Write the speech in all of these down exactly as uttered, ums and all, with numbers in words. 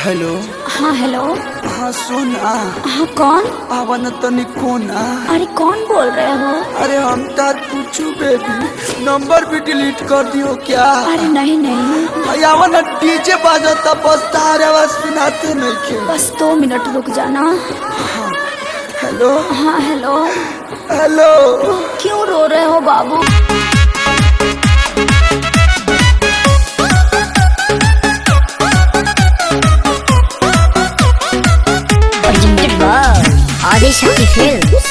Hello. हाँ hello. हाँ सुना। हाँ कौन? आवन तनी कोना। अरे कौन बोल रहे हो? अरे हम तार पूछू बेबी, नंबर भी डिलीट कर दियो क्या? अरे नहीं नहीं। आवन डीजे बाजता बस तार आवाज सुनाते नहीं के। बस दो मिनट रुक जाना। हाँ हेलो। हाँ हेलो। हेलो। क्यों रो रहे हो बाबू? आदिशक्ति फिल्म्स।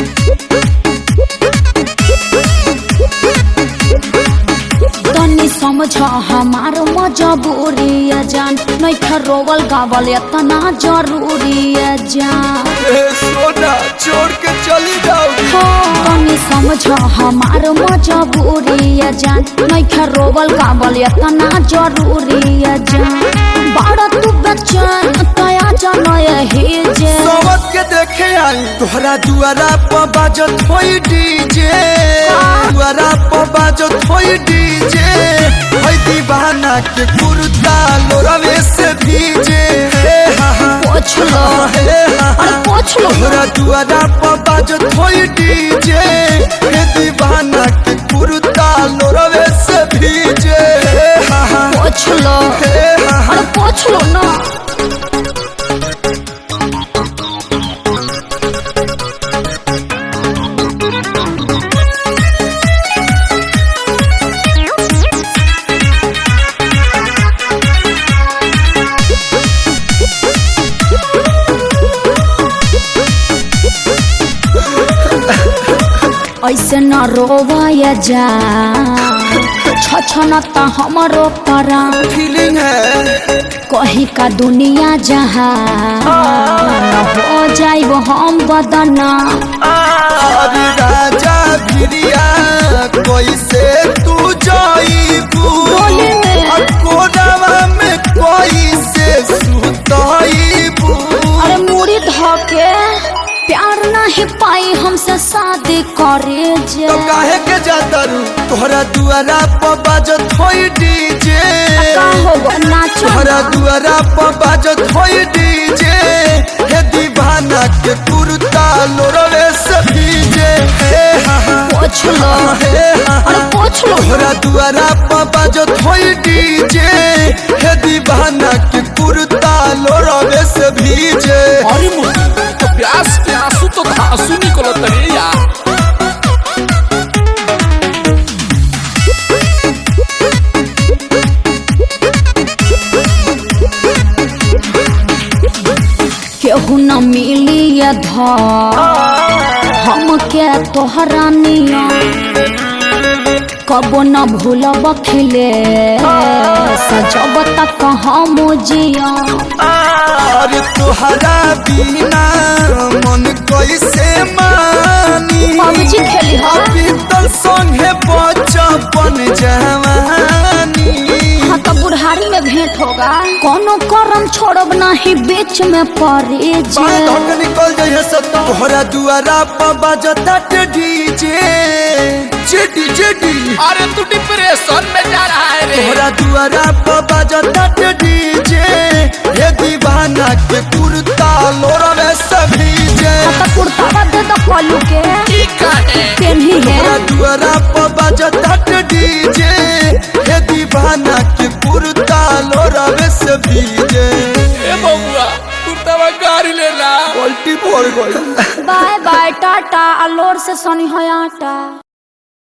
तनी समझ हमार मजबूरी है जान, नहीं रोवल गावल इतना जरूरी है जान। ए सोना छोड़ के चली जाओगी। तनी समझ हमार मजबूरी है जान, नहीं रोवल गावल इतना जरूरी है जान। बड़ा तू बच्चन तया जाना यही जे समझ के देखे आई तोहरा दुआरा पर बाजत होई डीजे। दुआरा पर बाजत होई डीजे। होई दीवाना के कुर्ता लोरवे से भीजे। हे हा हा पोछ लो। हे हा हा पोछ लो। तोहरा दुआरा पर बाजत होई डीजे। हे दीवाना के कुर्ता लोरवे से भीजे। हे हा हा पोछ लो। हे हा हा पोछ लो ना। ऐसे न रोवाया जा, छछनता हमरो परा। फीलिंग है कहीं का दुनिया जहाँ न हो जाइब हम बदना। अरे राजा भिरिया कैसे तू जाइबू? कोरावा में कैसे सुताइबू? अरे मुड़ी धके प्यार नहीं पाई हमसे शादी करे जे। तो काहे के जाता रू? तोहरा दुआरा पर बाजत होई डीजे। का होगा नाचो। तोहरा दुआरा पर बाजत होई डीजे। हे दीवाना के कुर्ता लोरवे से भीजे। हे हा हा पोछ लो। हे हा हा अरे पोछ लो। तोहरा दुआरा पर बाजत होई डीजे। हे दीवाना के कुर्ता लोरवे से भीजे। अरे मुझे तो प्यास के आंसू तो आंसू निकलो तरे यार। केहू न मिली ये धर हम के तोहरा निया। कबो न भूलब खिले सजब तक हम जिया। अरे तोहरा बिना मन कैसे मानी? पबजी खेली हो। बीतल संगे बचपन जवानी। हाँ तो बुढ़ारी में भेंट होगा। कोनो करम छोड़ब नहीं बीच में पड़े जे। धक निकल जाइए सत्ता। तोहरा दुआरा पर बाजता डीजे। जेडी जेडी अरे तू डिप्रेशन में जा रहा है रे। तोहरा दुआरा पर बाजता डीजे। ये दीवाना के कुर्ता लोरवे से भीजे। तो कुर्ता दे दो कलू के ठीक है। पेन्ही है। तोहरा दुआरा पर बाजता डीजे। ये दीवाना के कुर्ता लोरवे से भीजे। ए बबुआ कुर्ता में गाड़ी लेला। पलटी पड़ गई। बाय बाय टाटा अलोर से सनी है आटा।